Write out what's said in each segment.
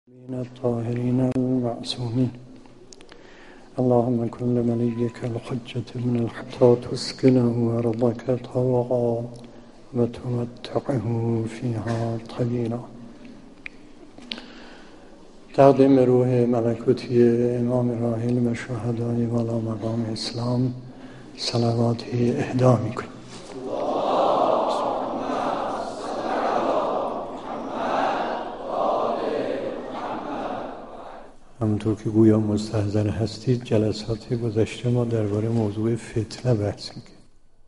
من الطاهرين المعصومين اللهم كن لوليك الحجة من الحتى تسكنه أرضك طوعا وتمتعه فيها طويلا. تقدیم روح ملکوتی امام راحل و شهدای والا مقام اسلام صلواتی اهدا میکنیم. همونطور که گویا مستحضر هستید، جلسات گذشته ما درباره موضوع فتنه بحث میکنیم.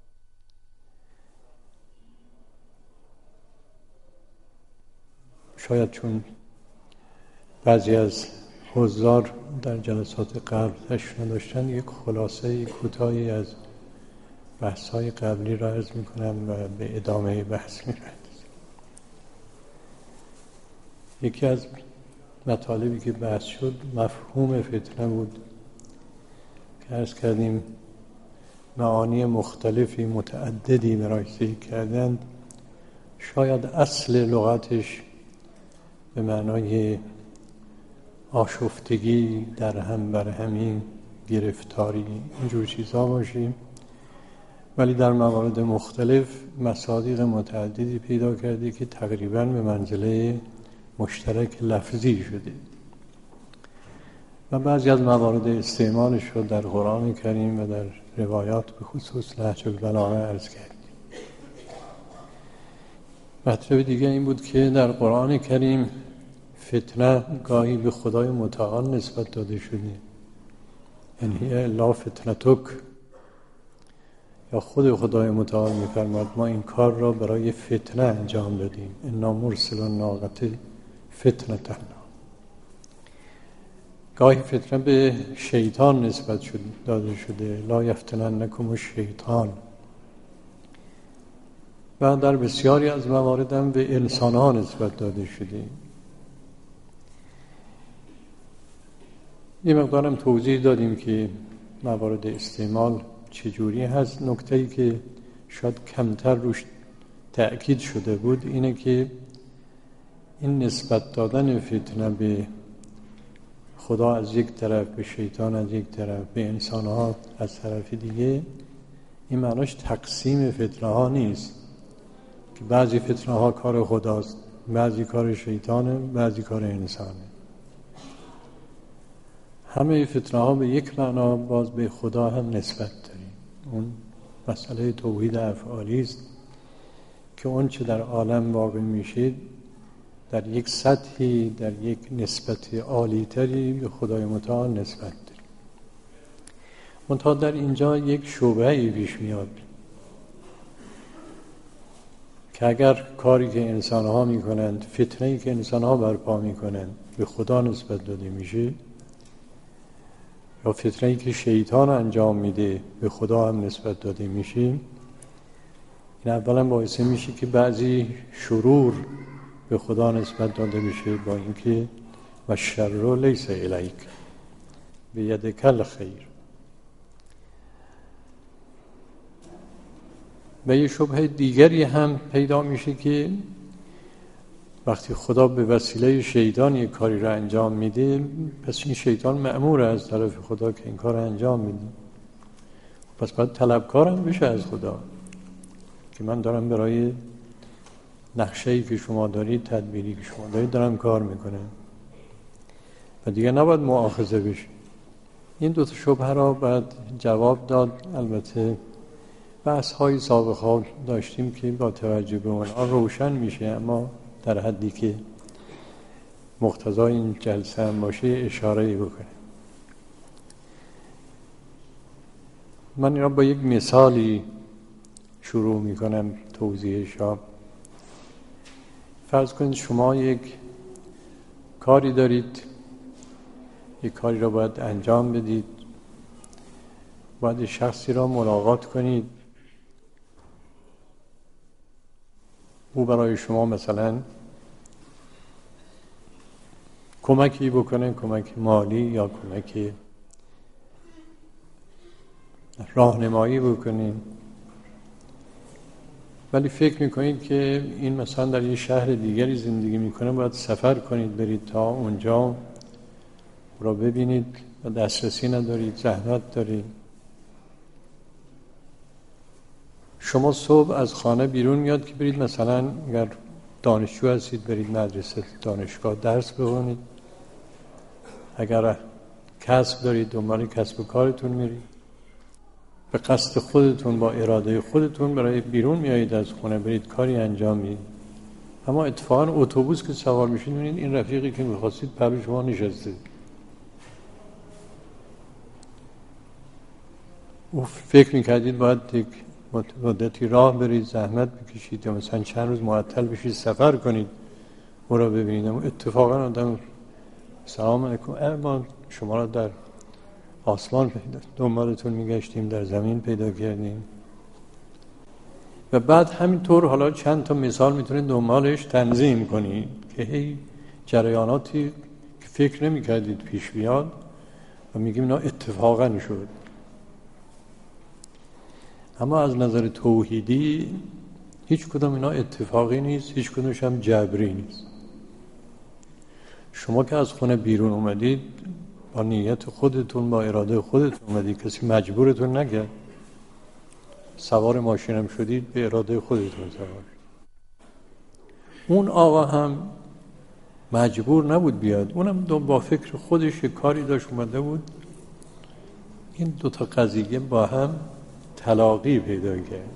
شاید چون بعضی از حضار در جلسات قبل تشریف نداشتن، یک خلاصه کوتاهی از بحث‌های قبلی را عرض میکنم و به ادامه بحث میپردازم. یکی از مطالبی که بحث شد مفهوم فتنه بود که عرض کردیم معانی مختلفی متعددی براش ذکر کردند. شاید اصل لغتش به معنای آشفتگی، در هم بر همین، گرفتاری، اینجور چیزها باشیم، ولی در موارد مختلف مصادیق متعددی پیدا کرده که تقریباً به منزله مشترک لفظی شده و بعضی از موارد استعمالش رو در قرآن کریم و در روایات به خصوص نهج البلاغه عرض کردیم. مطلب دیگه این بود که در قرآن کریم فتنه گاهی به خدای متعال نسبت داده شده، یعنی الا فتنتک، یا خود خدای متعال می‌فرماد ما این کار را برای فتنه انجام دادیم، انا مرسل الناقة فتنة. گاهی فتنه به شیطان نسبت داده شده، لا یفتننکم الشیطان، و در بسیاری از موارد هم به انسان ها نسبت داده شده. یه مقدارم توضیح دادیم که موارد استعمال چجوری هست. نکته‌ای که شاید کمتر روش تأکید شده بود اینه که این نسبت دادن فتنه به خدا از یک طرف، به شیطان از یک طرف، به انسان‌ها از طرف دیگه، این معناش تقسیم فتنه ها نیست که بعضی فتنه ها کار خداست، بعضی کار شیطانه، بعضی کار انسانه. همه فتنه ها به یک معنا باز به خدا هم نسبت داریم. اون مسئله توحید افعالی است که اون چه در عالم واقع میشه در یک سطحی، در یک نسبت عالی‌تری به خدای متعال نسبت داریم. منتها در اینجا یک شبهه‌ای پیش میاد که اگر کاری که انسان‌ها میکنند، فتنه‌ای که انسان‌ها برپا میکنند به خدا نسبت داده میشه، یا فتنه‌ای که شیطان انجام میده به خدا هم نسبت داده میشه، این اولا باعث میشه که بعضی شرور به خدا نسبت داده میشه، با اینکه و شر لیس الیک بیدک الخیر. و یه شبهه دیگری هم پیدا میشه که وقتی خدا به وسیله شیطان یک کاری را انجام میده، پس این شیطان مأمور از طرف خدا که این کار را انجام میده، پس باید طلبکارم بشه از خدا که من دارم برای نقشه‌ای که شما دارید، تدبیری که شما دارید دارم کار میکنم و دیگه نباید مؤاخذه بشه. این دو تا شبهه را بعد جواب داد. البته بحث‌های سابقا داشتیم که با توجه به اونها روشن میشه، اما در حدی که مقتضای این جلسه هم باشه اشاره‌ای بکنه. من این را با یک مثالی شروع میکنم توضیحش را. فرض کنید شما یک کاری دارید، یک کاری را باید انجام بدید، باید شخصی را ملاقات کنید، او برای شما مثلا کمکی بکنه، کمک مالی یا کمک راهنمایی بکنه. ولی فکر میکنید که این مثلا در یه شهر دیگری زندگی میکنه، باید سفر کنید برید تا اونجا را ببینید و دسترسی ندارید، زحمت دارید. شما صبح از خانه بیرون میاد که برید مثلا اگر دانشجو هستید برید مدرسه دانشگاه درس بخونید، اگر کسب دارید دنبال کسب و کارتون میرید، به قصد خودتون با اراده خودتون برای بیرون میایید از خونه برید کاری انجام میدید. اما اتفاقا اتوبوس که سوار میشید میبینید این رفیقی که میخواستید پلو شما نشسته. او فکر میکردید باید یک مدتی راه برید زحمت بکشید یا مثلا چند روز معطل بشید سفر کنید او را ببینید، اما اتفاقا آدم سلام علیکم ما شما را در آسمان دنبالتون میگشتیم، در زمین پیدا کردیم. و بعد همینطور حالا چند تا مثال میتونید دنبالش تنظیم کنید که هی جریاناتی که فکر نمیکردید پیش بیاد و میگیم اینا اتفاقا شد. اما از نظر توحیدی هیچ کدوم اینا اتفاقی نیست، هیچ کدومش هم جبری نیست. شما که از خونه بیرون اومدید با نیت خودتون با اراده خودتون اومدید، کسی مجبورتون نکرد. سوار ماشینم شدید به اراده خودتون سوار. اون آقا هم مجبور نبود بیاد، اونم با فکر خودش کاری داشت اومده بود. این دوتا قضیه با هم تلاقی پیدا کرد.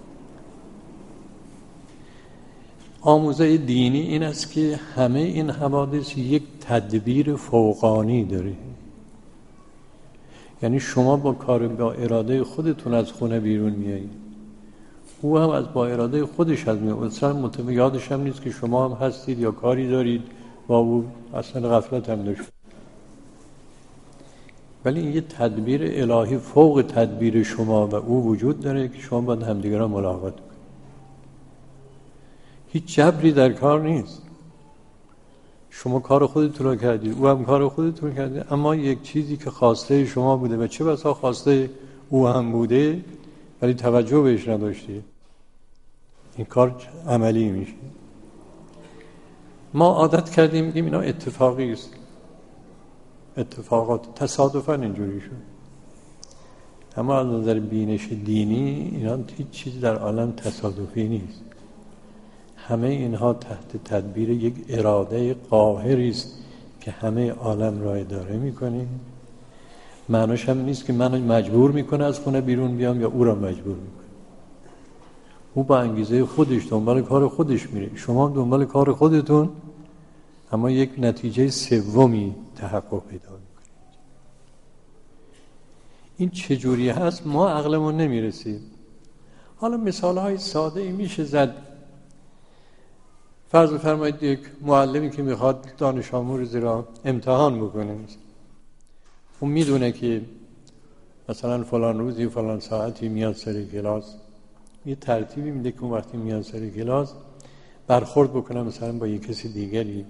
آموزه دینی این است که همه این حوادث یک تدبیر فوقانی داره. یعنی شما با کار با اراده خودتون از خونه بیرون میایید، او هم از با اراده خودش از میاد. اصلا یادش هم نیست که شما هم هستید یا کاری دارید با او، اصلا غفلت هم داشت. ولی این یه تدبیر الهی فوق تدبیر شما و او وجود داره که شما باید همدیگه را ملاقات کنید. هیچ جبری در کار نیست. شما کار خودتون رو کردید، او هم کار خودتون رو کرده، اما یک چیزی که خواسته شما بوده و چه بسا خواسته او هم بوده ولی توجه بهش نداشتید، این کار عملی میشه. ما عادت کردیم میگیم اینا اتفاقی است، اتفاقات تصادفاً اینجوری شد. اما از نظر بینش دینی اینا هیچ چیزی در عالم تصادفی نیست. همه اینها تحت تدبیر یک اراده قاهری است که همه عالم را اداره میکنه. معناش هم نیست که منو مجبور میکنه از خونه بیرون بیام یا او را مجبور میکنه. او با انگیزه خودش دنبال کار خودش میره، شما دنبال کار خودتون، اما یک نتیجه سومی تحقق پیدا میکنه. این چجوری هست ما عقلمون نمیرسیم. حالا مثالهای ساده ای میشه زد. فرض فرمایید یک معلمی که میخواد دانش آموزی را امتحان بکنه، اون میدونه که مثلا فلان روزی فلان ساعتی میاد سر کلاس، یه ترتیبی میده که اون وقتی میاد سر کلاس برخورد بکنه مثلا با یک کسی دیگری،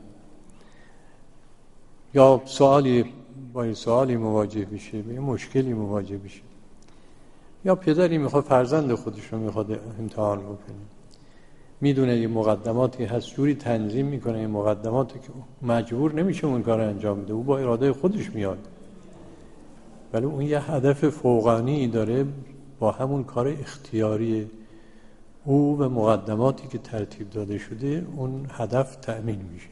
یا با یه سوالی مواجه بشه، با یه مشکلی مواجه بشه، یا پدری میخواد فرزند خودش رو میخواد امتحان بکنه، میدونه یه مقدماتی هست جوری تنظیم میکنه، یه مقدماتی که مجبور نمیشه اون کار انجام بده، او با اراده خودش میاد، ولی اون یه هدف فوقانی داره با همون کار اختیاری او و مقدماتی که ترتیب داده شده اون هدف تأمین میشه.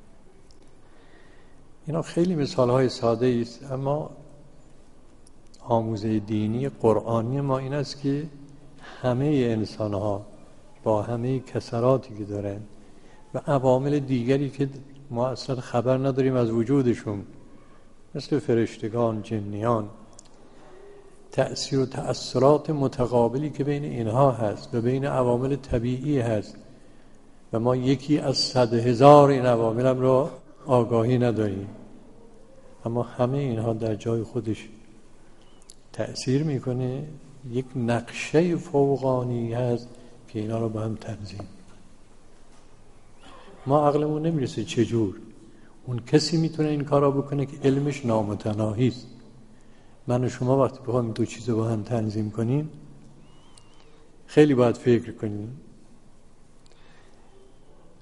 اینا خیلی مثالهای ساده است، اما آموزه دینی قرآنی ما این است که همه انسانها با همه کسراتی که دارن و عوامل دیگری که ما اصلا خبر نداریم از وجودشون، مثل فرشتگان، جنیان، تأثیر و تأثیرات متقابلی که بین اینها هست و بین عوامل طبیعی هست و ما یکی از 100,000 این عوامل هم را آگاهی نداریم، اما همه اینها در جای خودش تأثیر میکنه. یک نقشه فوقانی هست که اینا رو با هم تنظیم. ما عقلمون نمیرسه چجور اون کسی میتونه این کارا بکنه که علمش نامتناهی است. من و شما وقتی بخوایم دو چیز با هم تنظیم کنیم خیلی باید فکر کنیم.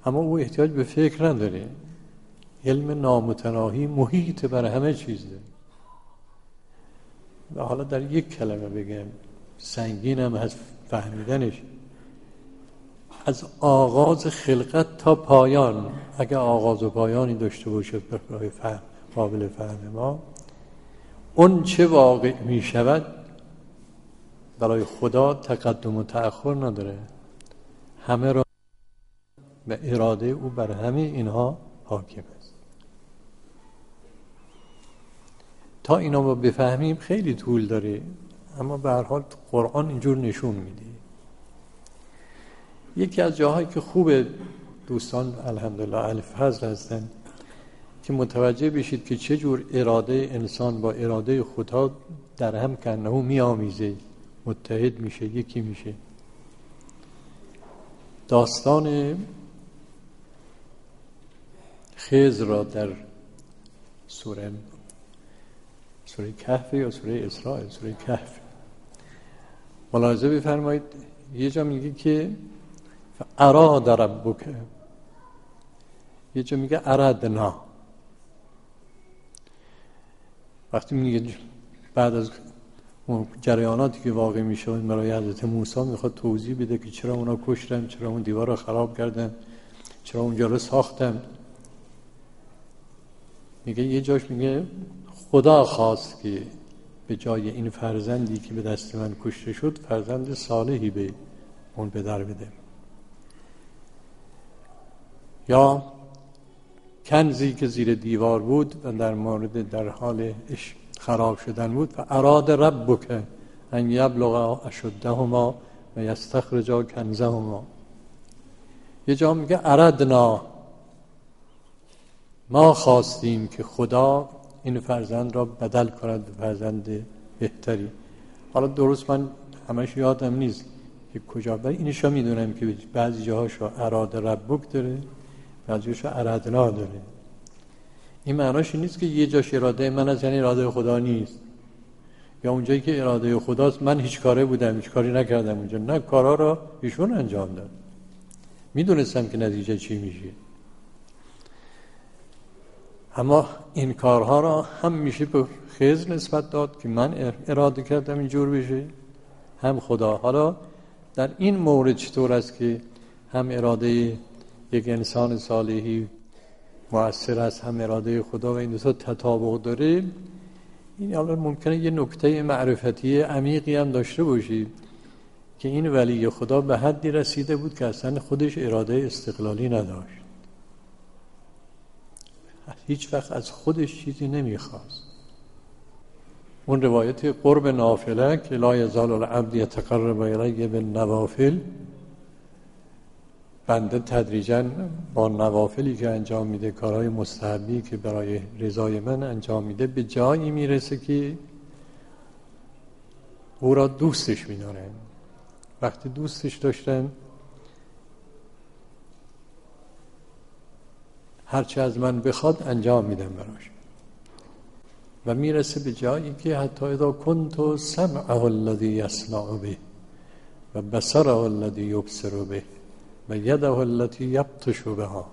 اما او احتیاج به فکر نداره. علم نامتناهی محیط بر همه چیز داره. و حالا در یک کلمه بگم، سنگین هم هست فهمیدنش، از آغاز خلقت تا پایان، اگه آغاز و پایانی داشته باشه برای فهم، قابل فهم ما، اون چه واقع می شود برای خدا تقدم و تأخر نداره، همه را و اراده او بر همه اینها حاکم است. تا اینا رو بفهمیم خیلی طول داره، اما به هر حال قرآن اینجور نشون میده. یکی از جاهایی که خوبه دوستان الحمدلله اهل فضل هستن که متوجه بشید که چه جور اراده انسان با اراده خدا در هم کنه می آمیزه، متحد میشه، یکی میشه. داستان خضر را در سوره کهف یا سوره اسراء، سوره کهف ملاحظه بفرمایید. یه جا میگه که اراد ربک، یه جا میگه اردنا. وقتی میگه بعد از اون جریاناتی که واقع میشه برای حضرت موسی میخواد توضیح بده که چرا اونا کشتن، چرا اون دیوار رو خراب کردن، چرا اونجا رو ساختن، میگه یه جاش میگه خدا خواست که به جای این فرزندی که به دست من کشته شد فرزند صالحی به اون پدر بده. یا کنزی که زیر دیوار بود و در حال خراب شدن بود، و اراد ربک ان یبلغ اشدهما و یستخرجا کنزهما. یه جا میگه اردنا، ما خواستیم که خدا این فرزند را بدل کند به فرزند بهتری. حالا درست من همش یادم نیست که کجا، ولی اینشا میدونم که بعضی جاهاشو اراد ربک داره، بعضی جاهاشو اردنا داره. این معناش نیست که یه جاش اراده من از یعنی اراده خدا نیست، یا اونجایی که اراده خداست من هیچ کاره بودم، هیچ کاری نکردم اونجا. نه، کارا را ایشون انجام داد، میدونستم که نتیجه چی میشه. اما این کارها را هم میشه به خضر نسبت داد که من اراده کردم اینجور بشه، هم خدا. حالا در این مورد چطور است که هم اراده یک انسان صالحی مؤثر است، هم اراده خدا، و این دو تا تطابق داره. این حالا ممکنه یه نکته معرفتی عمیقی هم داشته باشید که این ولی خدا به حدی رسیده بود که اصلا خودش اراده استقلالی نداشت، هیچ وقت از خودش چیزی نمیخواست. اون روایت قرب نافله که لا یزال العبد یتقرب الی بالنوافل، بنده تدریجاً با نوافلی که انجام میده، کارهای مستحبی که برای رضای من انجام میده، به جایی میرسه که او را دوستش میدارن. وقتی دوستش داشتن هرچی از من بخواد انجام میدم براش، و میرسه به جایی که حتی اذا کنت سمعه الذی یسمع به و بصره الذی یبصر به و یده التي یبطش بها،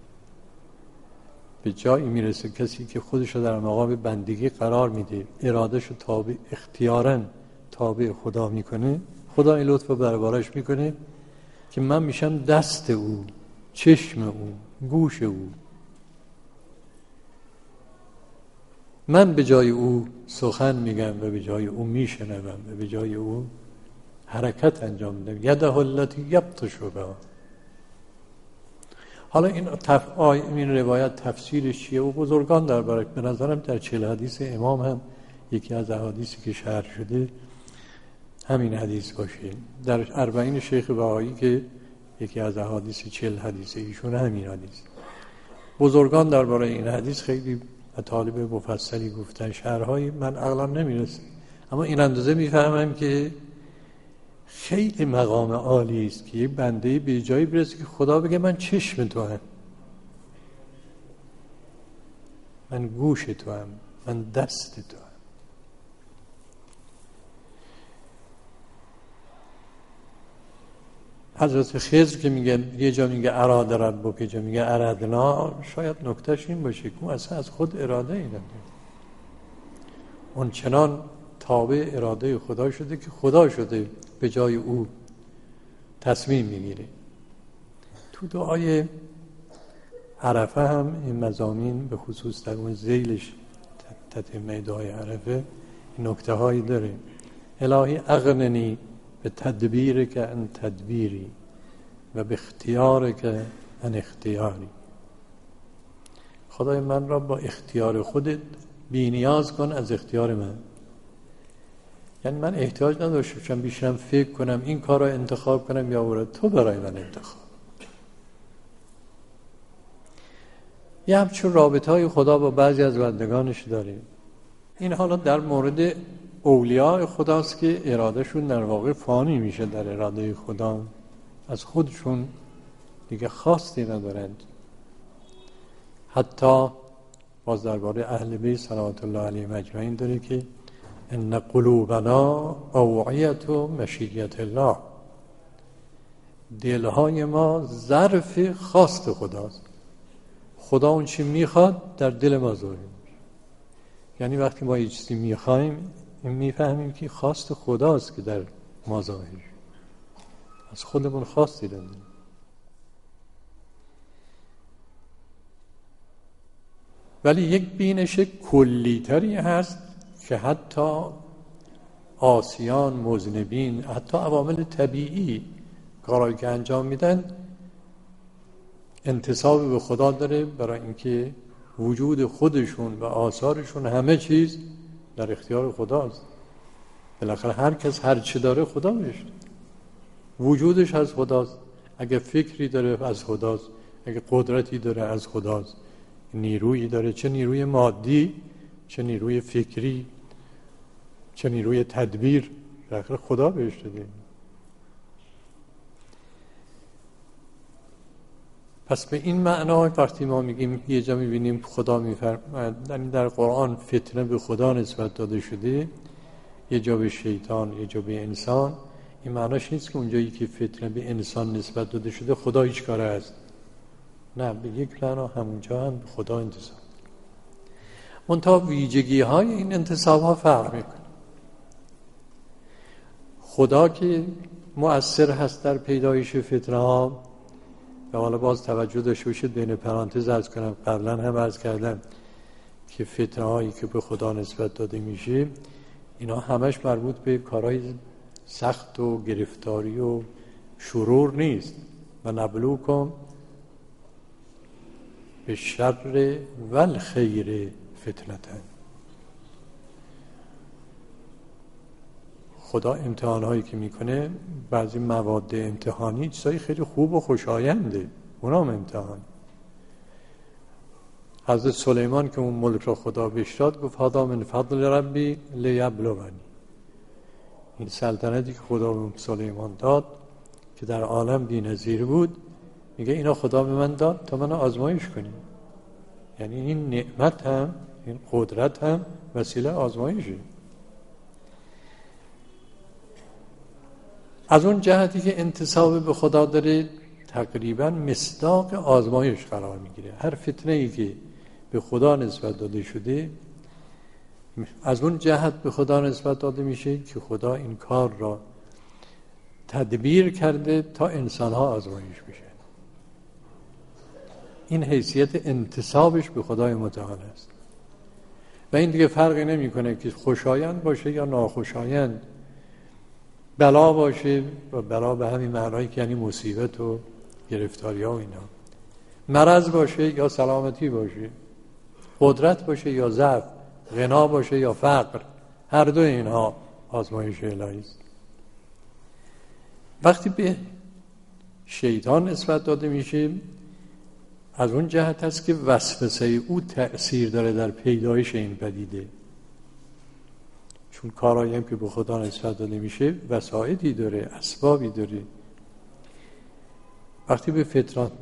به جایی میرسه کسی که خودش رو در مقام بندگی قرار میده، ارادش رو تابع اختیاراً تابع خدا میکنه، خدا این لطف رو دربارش میکنه که من میشم دست او، چشم او، گوش او. من به جای او سخن میگم و به جای او میشنوم و به جای او حرکت انجام میدم. یده التي یبطش بها. حالا این روایت تفسیرش چیه؟ و بزرگان دربارش، به نظرم در 40 حدیث امام هم یکی از احادیثی که شرح شده همین حدیث باشه. در 40 شیخ بهایی که یکی از احادیث 40 حدیث ایشون همین حدیث. بزرگان درباره این حدیث خیلی مطالب مفصلی گفتن، شرح‌های من عقلم نمیرسه، اما این اندازه میفهمم که خیلی مقام عالی است که یه بنده به جایی برسه که خدا بگه من چشم تو هم، من گوش تو هم، من دست تو هم. حضرت خضر که میگه یه جا میگه اراده ربک، یه جا میگه اردنا، شاید نکتهش این باشه که اون اصلا از خود اراده اینا، اون چنان تابع اراده خدا شده که خدا شده به جای او تصمیم میگیره. تو دعای عرفه هم این مضامین به خصوص در اون ذیلش تتمه دعای عرفه این نکته هایی داره. الهی اغننی به تدبیر که ان تدبیری و به اختیار که ان اختیاری. خدای من را با اختیار خودت بی نیاز کن از اختیار من. یعنی من احتیاج نداشته باشم بیشترم فکر کنم این کار را انتخاب کنم یا اون، تو برای من انتخاب. یه همچون رابطه های خدا با بعضی از بندگانش داریم. این حالا در مورد اولیاء خداست که ارادهشون در واقع فانی میشه در اراده خدا، از خودشون دیگه خواستی ندارند. حتی باز درباره اهل بیت صلوات الله علیهم اجمعین داره که ان قلوبنا اوعیة مشیت الله، دلهای ما ظرف خواست خداست. خدا اون چی میخواد در دل ما ظاهر میشه. یعنی وقتی ما یه چیزی میخوایم میفهمیم که خواست خداست که در ما ظاهر شده، از خودمون خواستی نداریم. ولی یک بینش کلی‌تری هست که حتی عاصیان، مذنبین، حتی عوامل طبیعی کارهایی که انجام میدن انتساب به خدا داره، برای اینکه وجود خودشون و آثارشون همه چیز در اختیار خداست. بالاخره هر کس هر چی داره خدا بهش، وجودش از خداست. اگه فکری داره از خداست، اگه قدرتی داره از خداست، نیرویی داره، چه نیروی مادی، چه نیروی فکری، چه نیروی تدبیر، بالاخره خدا بهش داده. پس به این معنا وقتی ما میگیم یه جا میبینیم خدا میفرماید در قرآن فتنه به خدا نسبت داده شده، یه جا به شیطان، یه جا به انسان، این معناش نیست که اونجایی که فتنه به انسان نسبت داده شده خدا هیچ کاره است. نه، به یک معنا همونجا هم به خدا انتساب. منتها ویژگی های این انتساب ها فرق میکنه. خدا که مؤثر هست در پیدایش فتنه ها، و حالا باز توجه داشته باشید بین پرانتز عرض کنم، قبلا هم عرض کردم که فتنه هایی که به خدا نسبت داده میشه اینا همش مربوط به کارهای سخت و گرفتاری و شرور نیست. و نبلوکم به شر و الخیر فتنتن. خدا امتحان هایی که میکنه، بعضی مواد امتحانی چیزایی خیلی خوب و خوشاینده، اونا هم امتحان. حضرت سلیمان که اون ملک را خدا بهش داد گفت هذا من فضل ربی لیبلونی، این سلطنتی که خدا به سلیمان داد که در عالم بی‌نظیر بود، میگه اینا خدا به من داد تا من آزمایش کنیم. یعنی این نعمت هم، این قدرت هم وسیله آزمایشه. از اون جهتی که انتساب به خدا داره تقریبا مصداق آزمایش قرار میگیره. هر فتنه‌ای که به خدا نسبت داده شده از اون جهت به خدا نسبت داده میشه که خدا این کار را تدبیر کرده تا انسان‌ها آزمایش بشه. این حیثیت انتسابش به خدای متعال است. و این دیگه فرقی نمیکنه که خوشایند باشه یا ناخوشایند، بلا باشه و بلا به همین معنایی که یعنی مصیبت و گرفتاری ها و اینا، مرض باشه یا سلامتی باشه، قدرت باشه یا ضعف، غنا باشه یا فقر، هر دو اینها آزمایش الهی است. وقتی به شیطان نسبت داده میشه از اون جهت هست که وسوسه او تأثیر داره در پیدایش این پدیده، چون کارهایی هم که به خدا نسبت داده میشه وسایلی داره، اسبابی داره. وقتی به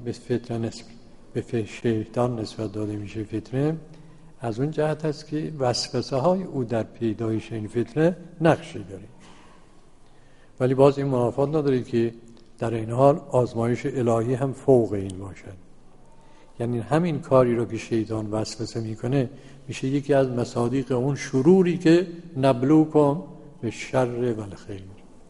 شیطان نسبت داده میشه فتنه، از اون جهت هست که وسوسه های او در پیدایش این فتنه نقشی داره. ولی باز این منافات نداره که در این حال آزمایش الهی هم فوق این باشد. یعنی همین کاری رو که شیطان وسوسه میکنه میشه یکی از مصادیق اون شروری که نبلوکم به شر و الخیر.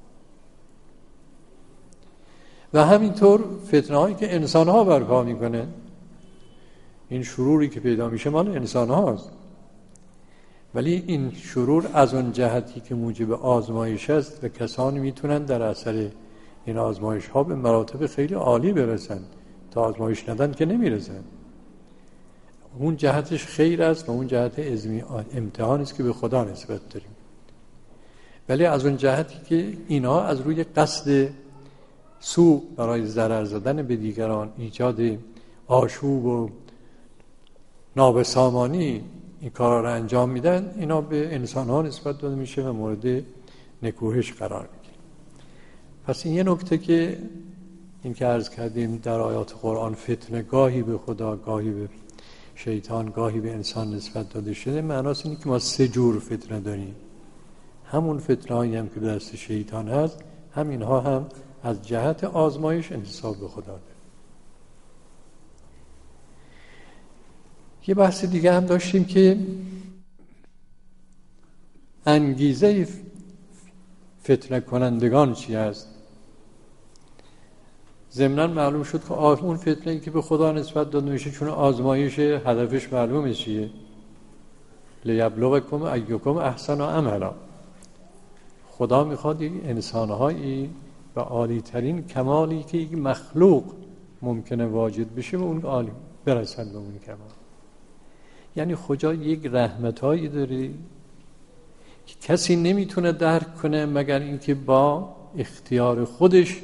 و همینطور فتنه هایی که انسان ها برپا میکنه، این شروری که پیدا میشه مال انسان هاست، ولی این شرور از اون جهتی که موجب آزمایش است و کسانی میتونن در اثر این آزمایش ها به مراتب خیلی عالی برسن، تا آزمایش ندن که نمیرسن. اون جهتش خیر است و اون جهت امتحان است که به خدا نسبت داریم. ولی از اون جهتی که اینا از روی قصد سوء برای ضرر زدن به دیگران، ایجاد آشوب و نابسامانی این کارا رو انجام میدن، اینا به انسان ها نسبت داده میشه و مورد نکوهش قرار میگیره. پس این یه نکته که این که عرض کردیم در آیات قرآن فتنه گاهی به خدا، گاهی به شیطان، گاهی به انسان نسبت داده شده، معناست اینه که ما سه جور فتنه داریم. همون فتنه هایی هم که به دست شیطان هست، همینها هم از جهت آزمایش انتساب به خدا داره. یه بحث دیگه هم داشتیم که انگیزه فتنه کنندگان چی هست. ضمناً معلوم شد که اون فتنه‌ای که به خدا نسبت داده میشه چون آزمایش هدفش معلومه چیه، لیبلوکم ایکم احسن عملا. خدا میخواد انسان‌هایی به عالی ترین کمالی که یک مخلوق ممکنه واجد بشه به اون عالی برسن، به اون کمال. یعنی خدا یک رحمتایی داره که کسی نمیتونه درک کنه مگر اینکه با اختیار خودش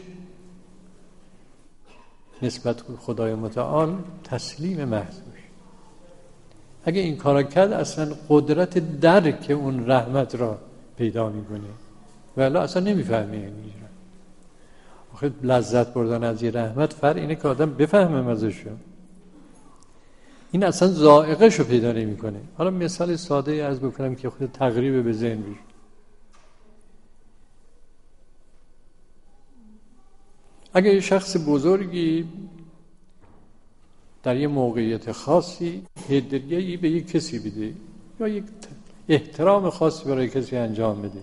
نسبت به خدای متعال تسلیم محض بشه. اگه این کارا کرد اصلا قدرت درک اون رحمت را پیدا میکنه، ولی اصلا نمیفهمه. یعنی آخه لذت بردن از یه رحمت فرق اینه که آدم بفهمه مزه‌شو، این اصلا ذائقه‌ش رو پیدا نمیکنه. حالا مثال ساده عرض بکنم که خود تقریب به ذهن بشه. اگه یه شخص بزرگی در یه موقعیت خاصی هدیه‌ای به یک کسی بده یا یک احترام خاصی برای کسی انجام بده،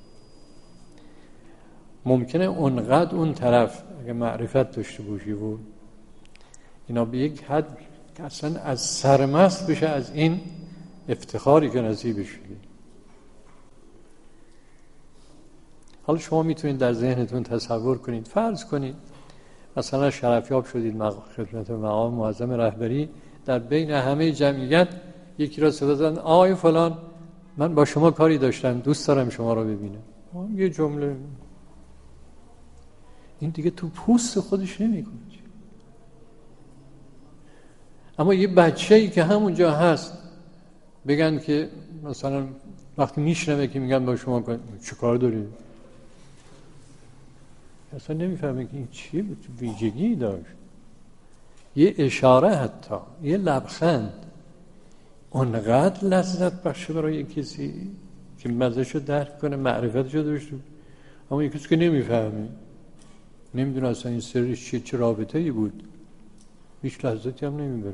ممکنه اونقدر اون طرف اگه معرفت داشته باشی و اینا به یک حد که اصلا از سرمست بشه از این افتخاری که نصیبش شده. حالا شما میتونید در ذهنتون تصور کنید، فرض کنید مثلا شرفیاب شدید خدمت مقام معظم رهبری، در بین همه جمعیت یکی را صدا زدن آقای فلان من با شما کاری داشتم، دوست دارم شما را ببینم. یه جمله این دیگه تو پوست خودش نمیکنه. اما یه بچه‌ای که همونجا هست بگن که مثلا وقتی میشنوه که میگن با شما چه کار داری، اصلا نمیفهمه که این چیه، ویژگی داشت. یه اشاره، حتی یه لبخند اونقدر لذت بخشه برای کسی که مزه‌شو درک کنه، معرفتشو داشته. اما یه کسی که نمیفهمه، نمیدونه اصلا این سرش چه رابطه‌ای بود، هیچ لذتی هم نمیبره.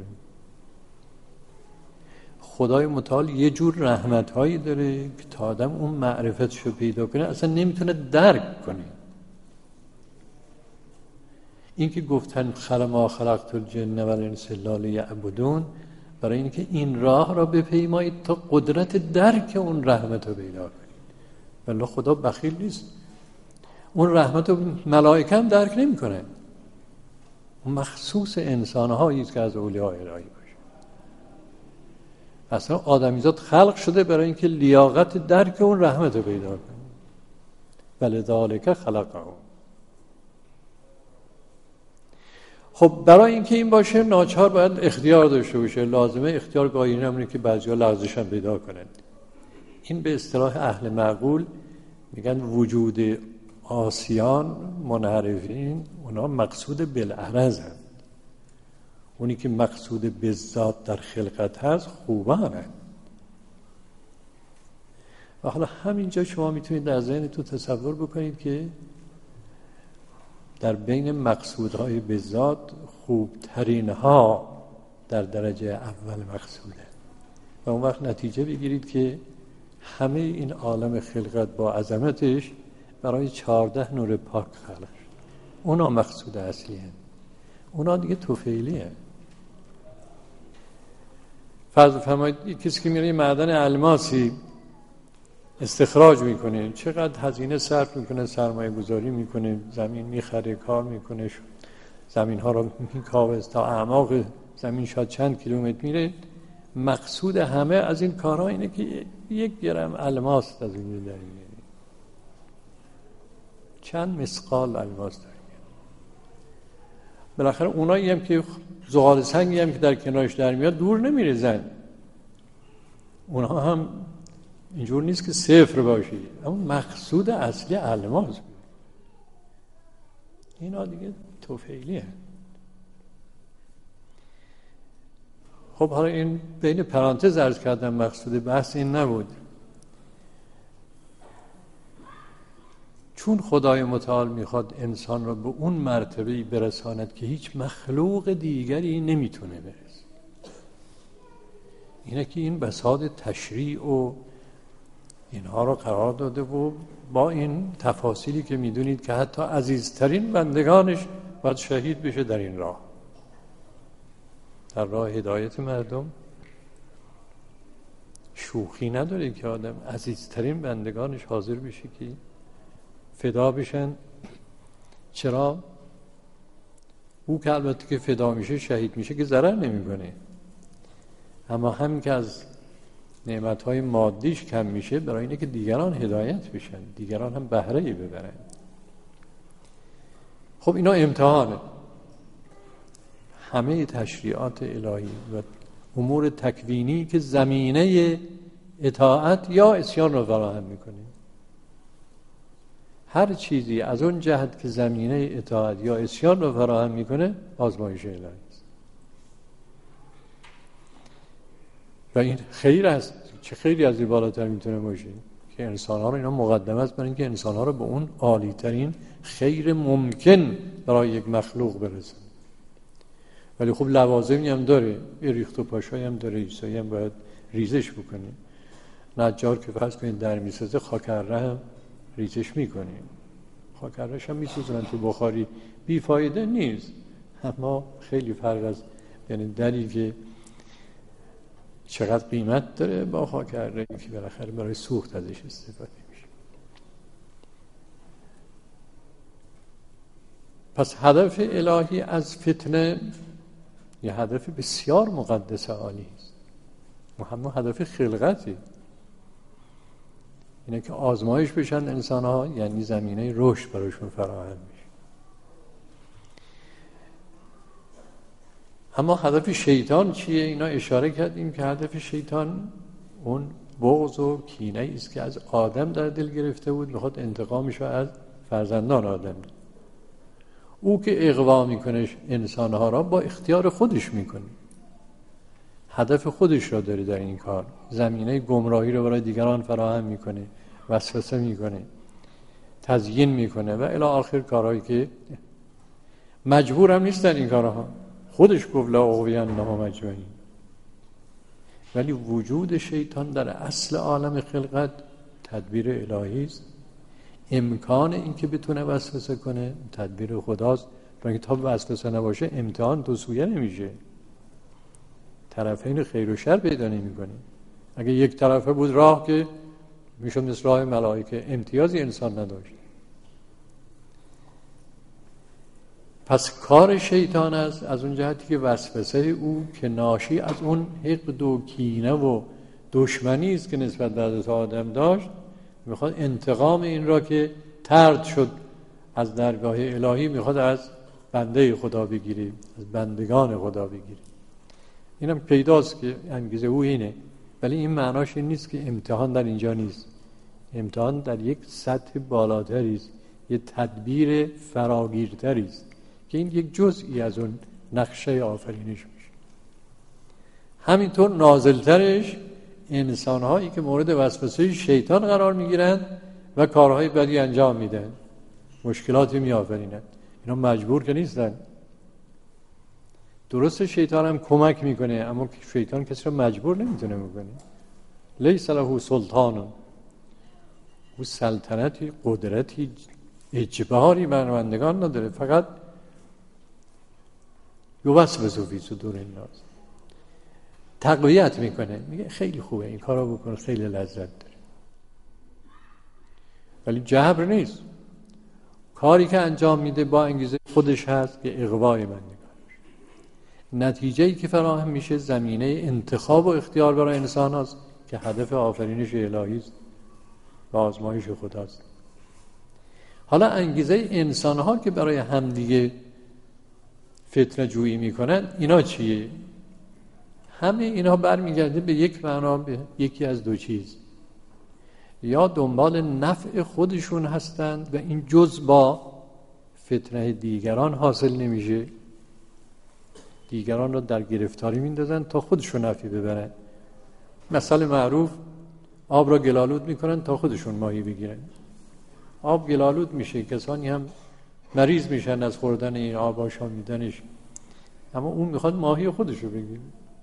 خدای متعال یه جور رحمت‌هایی داره که تا آدم اون معرفتشو پیدا کنه اصلا نمیتونه درک کنه. این که گفتن ما خلقت الجن والانس الا لیعبدون، برای اینکه این راه را بپیمایید تا قدرت درک اون رحمت رو پیدا کنید. والله خدا بخیل نیست، اون رحمت رو ملائکه هم درک نمی کنه. مخصوص انسان‌هایی است که از اولیاء الهی باشه. اصلا آدمیزاد خلق شده برای اینکه لیاقت درک اون رحمت رو پیدا کنه. ولذالک خلقهم. خب برای اینکه این باشه ناچار باید اختیار داشته باشه. لازمه اختیار گاهی نمونه که بعضی‌ها لغزش هم پیدا کنند. این به اصطلاح اهل معقول میگن وجود عاصیان، منحرفین، اونا مقصود بالعرض هست. اونی که مقصود بالذات در خلقت هست خوبانه. و حالا همینجا شما میتونید در ذهنتون تصور بکنید که در بین مقصودهای به ذات خوبترین ها در درجه اول مقصوده و اون وقت نتیجه بگیرید که همه این عالم خلقت با عظمتش برای 14 نور پاک خلق شد. اونا مقصود اصلی هست، اونا دیگه طفیلیه. فرض فرمایید کسی که میره معدن الماسی استخراج میکنه، چقدر هزینه صرف میکنه، سرمایه گذاری میکنه، زمین میخره، کار میکنه، زمین ها رو میکاوه تا اعماق زمین شاید چند کیلومتر میره. مقصود همه از این کارها اینه که 1 گرم الماس از این در میاره، چند مثقال الماس در میاره. بالاخره اونایی هم که زغال سنگی هم که در کنارش در میاد دور نمیریزن، اونها هم اینجور نیست که صفر باشه، اما مقصود اصلی الماس بود. اینا دیگه طفیلیه. خب حالا این بین پرانتز عرض کردم، مقصود بحث این نبود. چون خدای متعال میخواد انسان را به اون مرتبه‌ای برساند که هیچ مخلوق دیگری نمیتونه برسه، اینه که این بساط تشریع و اینها رو قرار داده و با این تفاصیلی که میدونید که حتی عزیزترین بندگانش باید شهید بشه در این راه، در راه هدایت مردم. شوخی نداره که آدم عزیزترین بندگانش حاضر بشه که فدا بشن. چرا؟ او که البته که فدا میشه شهید میشه که ضرر نمیکنه، اما همین که از نعمتهای مادیش کم میشه برای اینه که دیگران هدایت بشن، دیگران هم بهره‌ای ببرن. خب اینا امتحانه. همه تشریعات الهی و امور تکوینی که زمینه اطاعت یا عصیان رو فراهم میکنه، هر چیزی از اون جهت که زمینه اطاعت یا عصیان رو فراهم میکنه آزمایش الهی است. و این خیر است. چه خیری از این بالاتر میتونه باشه که انسان‌ها رو اینا مقدمه است برای اینکه انسان‌ها رو به اون عالی‌ترین خیر ممکن برای یک مخلوق برسن. ولی خب لوازمی هم داره، ریخت و پاشایی هم داره، ایسایی هم باید ریزش بکنه. نجار که فرض کنید در میسازه خاکره هم ریزش میکنه، خاکرهش هم میسوزن تو بخاری، بی فایده نیست، اما خیلی فرق از یعنی دری که چقدر قیمت داره با خاکره که بالاخره برای سوخت ازش استفاده میشه. پس هدف الهی از فتنه یه هدف بسیار مقدس عالی است، همون هدف خلقتی، اینه که آزمایش بشن انسان ها، یعنی زمینه رشد براشون فراهم میشه. اما هدف شیطان چیه؟ اینا اشاره کردیم که هدف شیطان اون بغض و کینه است که از آدم در دل گرفته بود، میخواد انتقامش رو از فرزندان آدم. او که اغوا میکنه انسانها را با اختیار خودش میکنه، هدف خودش را داره در این کار، زمینه گمراهی رو برای دیگران فراهم میکنه، وسوسه میکنه، تزیین میکنه و الی آخر کارهایی که مجبور هم نیست در این کارها، خودش گفت لا اغوینهم اجمعین. ولی وجود شیطان در اصل عالم خلقت تدبیر الهی است. امکان این که بتونه وسوسه کنه تدبیر خداست، برای اینکه تا وسوسه نباشه امتحان دو سویه نمیشه، طرفین خیر و شر پیدا نمی‌کنه. اگه یک طرفه بود راه که میشد مثل راه ملائکه، امتیازی انسان نداشت. پس کار شیطان است از اون جهتی که وسوسه او که ناشی از اون حقد و کینه و دشمنی است که نسبت به حضرت آدم داشت، میخواد انتقام این را که طرد شد از درگاه الهی میخواد از بنده خدا بگیری، از بندگان خدا بگیری. اینم پیداست که انگیزه او اینه، ولی این معناش این نیست که امتحان در اینجا نیست. امتحان در یک سطح بالاتری است، یک تدبیر فراگیرتری است که این یک جزئی از اون نقشه آفرینش میشه. همینطور نازلترش انسان‌هایی که مورد وسوسه شیطان قرار میگیرند و کارهای بدی انجام میدن، مشکلاتی میآفرینند. اینا مجبور که نیستن. درسته شیطان هم کمک میکنه، اما شیطان کسی رو مجبور نمیتونه بکنه. لیس له سلطان، او سلطنتی، قدرتی، اجباری بر بندگان نداره، فقط یوسوس فی صدور الناس، تقویت میکنه، میگه خیلی خوبه این کارو بکن، خیلی لذت داره، ولی جبر نیست. کاری که انجام میده با انگیزه خودش هست که اغوای بندگان. نتیجه‌ای که فراهم میشه زمینه انتخاب و اختیار برای انسان هست که هدف آفرینش الهی است و آزمایش خداست. حالا انگیزه انسان ها که برای همدیگه فتنه جویی میکنن اینا چیه؟ همه اینا برمیگرده به یک معنا، به یکی از دو چیز. یا دنبال نفع خودشون هستند و این جز با فتنه دیگران حاصل نمیشه، دیگران رو در گرفتاری میندازن تا خودشون نفعی ببرن. مثال معروف، آب را گلالود میکنن تا خودشون ماهی بگیرن. آب گلالود میشه، کسانی هم مریض میشن از خوردن این آب، آشامیدنش، اما اون میخواد ماهی خودشو بگیره،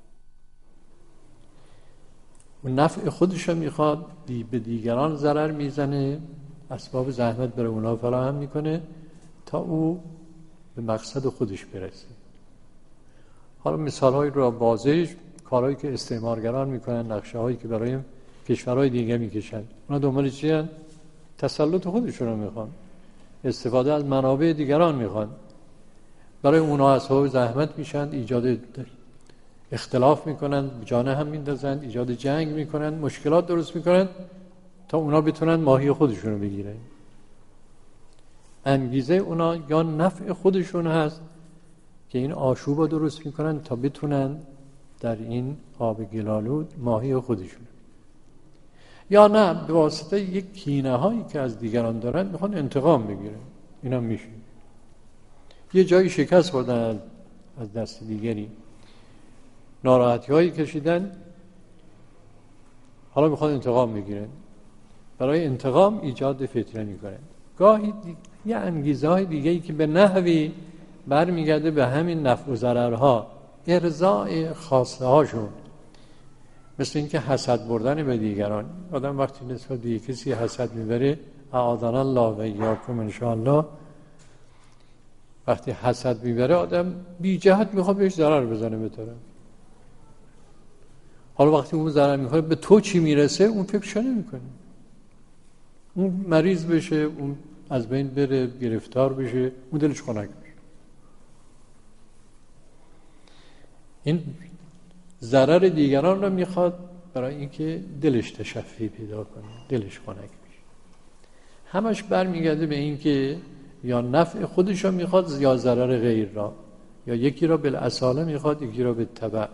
اون نفع خودشو میخواد، به دیگران ضرر میزنه، اسباب زحمت برای اونا فراهم میکنه تا او به مقصد خودش برسه. حالا مثالهایی رو بازش، کارهایی که استعمارگران میکنن، نقشه هایی که برای کشورهای دیگه میکشن، اونا دنبال چی هستن؟ تسلط خودشون رو میخوان، استفاده از منابع دیگران میخوان، برای اونا اسباب زحمت میشن، ایجاد اختلاف میکنن، جانه هم میندازن، ایجاد جنگ میکنن، مشکلات درست میکنن تا اونا بتونن ماهی خودشون رو بگیرن. انگیزه اونا یا نفع خودشون هست که این آشوب رو درست میکنن تا بتونن در این آب گلالود ماهی خودشون، یا نه به واسطه یک کینه هایی که از دیگران دارن میخوان انتقام بگیرن. اینا میشه یه جایی شکست خوردن از دست دیگری، ناراحتی هایی کشیدن، حالا میخوان انتقام بگیرن، برای انتقام ایجاد فتنه میکنن. گاهی یه انگیزه های دیگه‌ای که به نحوی برمیگرده به همین نفع و ضررها، ارضاء خواسته هاشون، مثل اینکه حسد بردن به دیگران. آدم وقتی نسبت به کسی حسد میبره، اعاذنا الله و ایاکم ان شاء الله، وقتی حسد میبره آدم بی جهت میخواد بهش ضرر بزنه به طرف. حالا وقتی اون ضرر میخوره به تو چی میرسه اون فکرش نمیکنه، اون مریض بشه، اون از بین بره، گرفتار بشه، اون دلش خنک بشه. این ضرر دیگران رو میخواد برای اینکه دلش تشفی پیدا کنه، دلش خنک بشه. همش برمیگرده به این که یا نفع خودش رو میخواد یا ضرر غیر را، یا یکی را بالاصاله میخواد یکی را به تبع.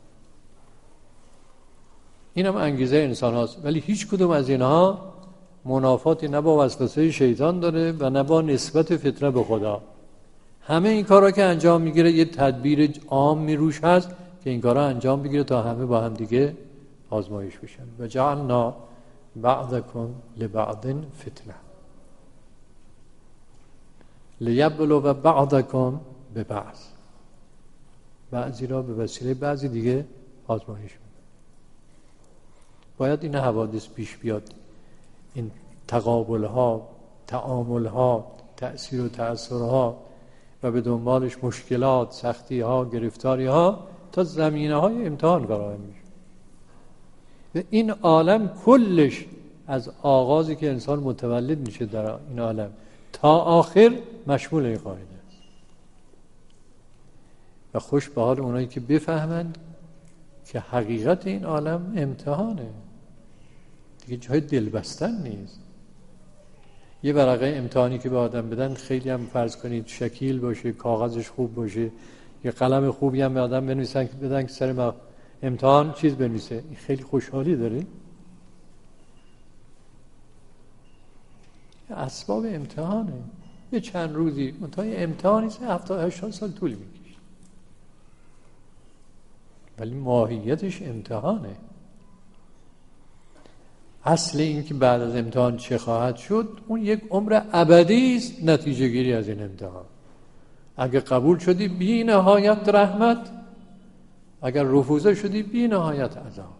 این هم انگیزه انسان هاست، ولی هیچ کدوم از اینها منافاتی نه با وسوسه شیطان داره و نه با نسبت فتنه به خدا. همه این کارا که انجام میگیره یه تدبیر عامی روش هست که این کارا انجام بگیره تا همه با هم دیگه آزمایش بشن. و جعلنا بعضکم لبعض فتنه لیبلو بعضکم ببعض، بعضی را به وسیله بعضی دیگه آزمایش میده. باید این حوادث پیش بیاد، این تقابل ها، تعامل ها، تأثیر و تأثرها و به دنبالش مشکلات، سختی ها، گرفتاری ها، تا زمینه های امتحان فراهم میشه. و این عالم کلش از آغازی که انسان متولد میشه در این عالم تا آخر مشمول این قاعده است. و خوش به حال اونایی که بفهمند که حقیقت این عالم امتحانه، دیگه جای دل بستن نیست. یه ورقه امتحانی که به آدم بدن، خیلی هم فرض کنید شکیل باشه، کاغذش خوب باشه، یه قلم خوبی هم به آدم بنویسن که بدن که سر امتحان چیز بنویسه، این خیلی خوشحالی داره. اسباب امتحانه، یه چند روزی منتهای امتحانی 70-80 سال طول میکشه، ولی ماهیتش امتحانه. اصل این که بعد از امتحان چه خواهد شد، اون یک عمر ابدی است نتیجه گیری از این امتحان. اگر قبول شدی بی نهایت رحمت، اگر رفوزه شدی بی نهایت عذاب.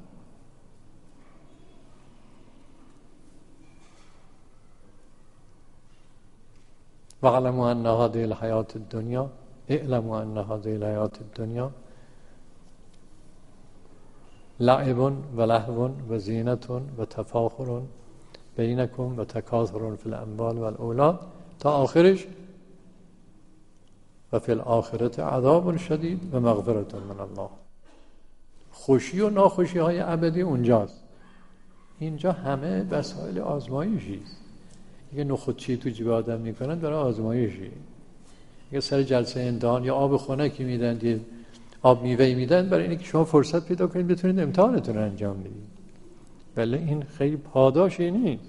واعلموا ان هذه الحیاة الدنیا، اعلموا ان هذه الحیاة الدنیا لعب و لهو و زینت و تفاخر بینکم و تکاثر فی الاموال و الاولاد تا آخرش. و فی الاخرة عذاب شدید و مغفرة من الله. خوشی و ناخوشی های ابدی اونجاست. اینجا همه وسایل آزمایشی است. یه نخودچی تو جیب آدم میکنن برای آزمایشی. یه سر جلسه امتحان یا آب خنکی میدن، یه آب میوه میدن برای اینکه شما فرصت پیدا کنید بتونید امتحانتون رو انجام بدید. ولی این خیلی پاداشی نیست.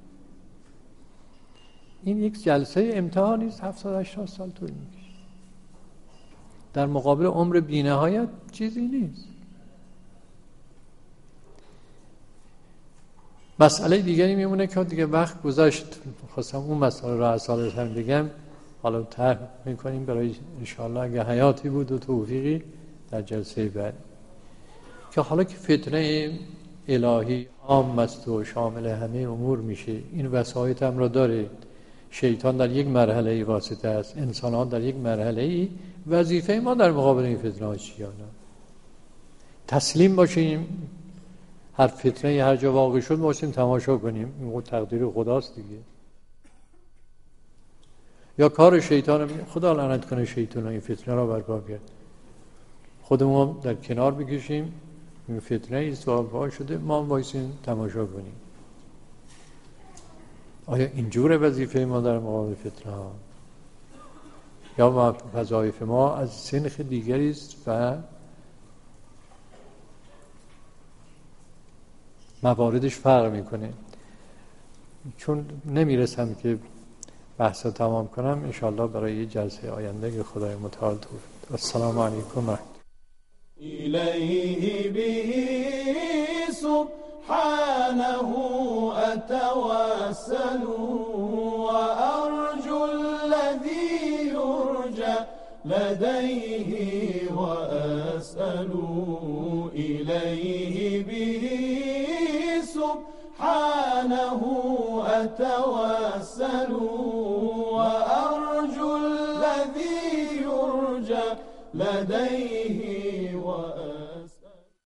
این یک جلسه امتحانی است 70-80 سال طول میکشه. در مقابل عمر بی‌نهایت چیزی نیست. مسئله دیگری میمونه که دیگه وقت گذشت، خواستم اون مسئله رو اصالت هم بگم، حالا طرح میکنیم برای انشاءالله اگه حیاتی بود و توفیقی در جلسه بعد، که حالا که فتنه الهی عام است و شامل همه امور میشه، این وسایط هم را داره. شیطان در یک مرحله واسطه است، انسانان در یک مرحله. وظیفه ما در مقابل این فتنه ها چیه؟ تسلیم باشیم، هر فتنه هر جا واقع شد باشیم تماشا کنیم، این تقدیر خداست دیگه. یا کار شیطان، خدا لعنت کنه شیطان این فتنه را برپا کرد، خودمون در کنار بکشیم، این فتنه ایست برپا شده، ما وایسیم تماشا کنیم. آیا اینجور وظیفه ما در مقابل فتنه ها؟ یا وظایف ما از سنخ دیگری است و مواردش فرق میکنه. چون نمیرسم که بحث تمام کنم، انشاءالله برای یه جلسه آینده که خدای متعال توفیق. السلام علیکم و إليه به سبحانه أتوسل وأرجو الذي يرجى لديه وأسأل إليه به سبحانه أتوسل